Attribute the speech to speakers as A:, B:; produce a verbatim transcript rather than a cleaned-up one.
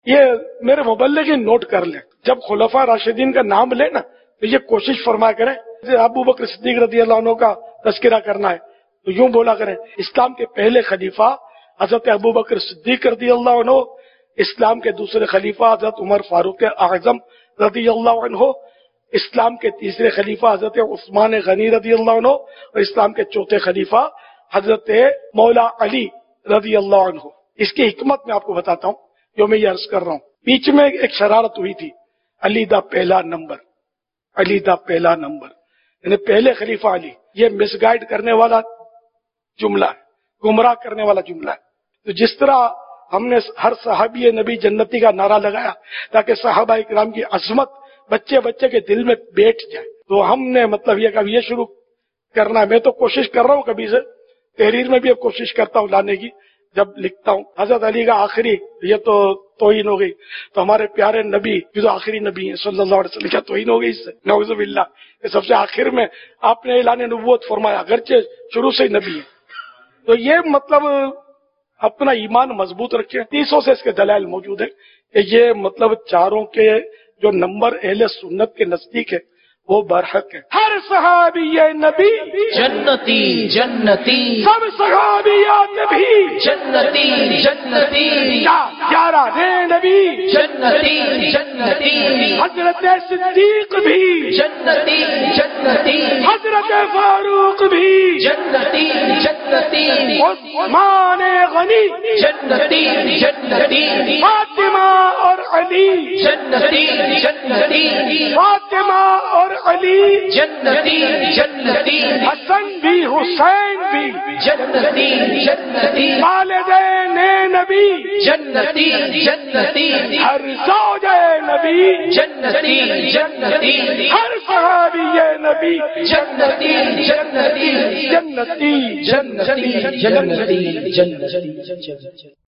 A: یہ میرے مبلغین نوٹ کر لیں، جب خلفاء راشدین کا نام لے نا تو یہ کوشش فرمایا کریں ابو بکر صدیق رضی اللہ عنہ کا تذکرہ کرنا ہے تو یوں بولا کریں اسلام کے پہلے خلیفہ حضرت ابو بکر صدیق رضی اللہ عنہ، اسلام کے دوسرے خلیفہ حضرت عمر فاروق اعظم رضی اللہ عنہ، اسلام کے تیسرے خلیفہ حضرت عثمان غنی رضی اللہ عنہ، اور اسلام کے چوتھے خلیفہ حضرت مولا علی رضی اللہ عنہ۔ اس کی حکمت میں آپ کو بتاتا ہوں جو میں یہ عرض کر رہا ہوں۔ بیچ میں ایک شرارت ہوئی تھی، علی دا پہلا نمبر، علی دا پہلا نمبر، یعنی پہلے خلیفہ علی، یہ مس گائیڈ کرنے والا جملہ ہے، گمراہ کرنے والا جملہ ہے۔ تو جس طرح ہم نے ہر صحابی نبی جنتی کا نعرہ لگایا تاکہ صحابہ اکرام کی عظمت بچے بچے کے دل میں بیٹھ جائے، تو ہم نے مطلب یہ کہ یہ شروع کرنا ہے۔ میں تو کوشش کر رہا ہوں، کبھی سے تحریر میں بھی اب کوشش کرتا ہوں لانے کی، جب لکھتا ہوں حضرت علی کا آخری، یہ تو توہین ہو گئی، تو ہمارے پیارے نبی جو آخری نبی ہیں صلی اللہ علیہ وسلم، کیا توہین ہو گئی اس سے؟ نعوذ باللہ، کہ سب سے آخر میں آپ نے اعلان نبوت فرمایا اگرچہ شروع سے ہی نبی ہے۔ تو یہ مطلب اپنا ایمان مضبوط رکھیں۔ تیسوں سے اس کے دلائل موجود ہیں کہ یہ مطلب چاروں کے جو نمبر اہل سنت کے نزدیک ہے وہ برحق ہے۔ ہر صحابی نبی
B: جنتی جنتی،
A: سب صحابیات بھی
B: جنتی جنتی،
A: گیارہ نبی
B: جنتی جنتی،
A: حضرت صدیق بھی
B: جنتی جنتی،
A: حضرت فاروق بھی
B: جنتی جنتی،
A: عثمان غنی
B: جنتی جنتی،
A: فاطمہ اور علی
B: جنتی جنتی،
A: فاطمہ اور علی
B: جنتی جنتی،
A: حسن بھی حسین بھی
B: جنتی جنتی،
A: والدین نبی
B: جنتی جنتی،
A: ہر زوج نبی
B: جنتی جنتی،
A: ہر صحابی نبی
B: جنتی جنتی،
A: جنتی
B: جنتی جنتی جنتی جنتی۔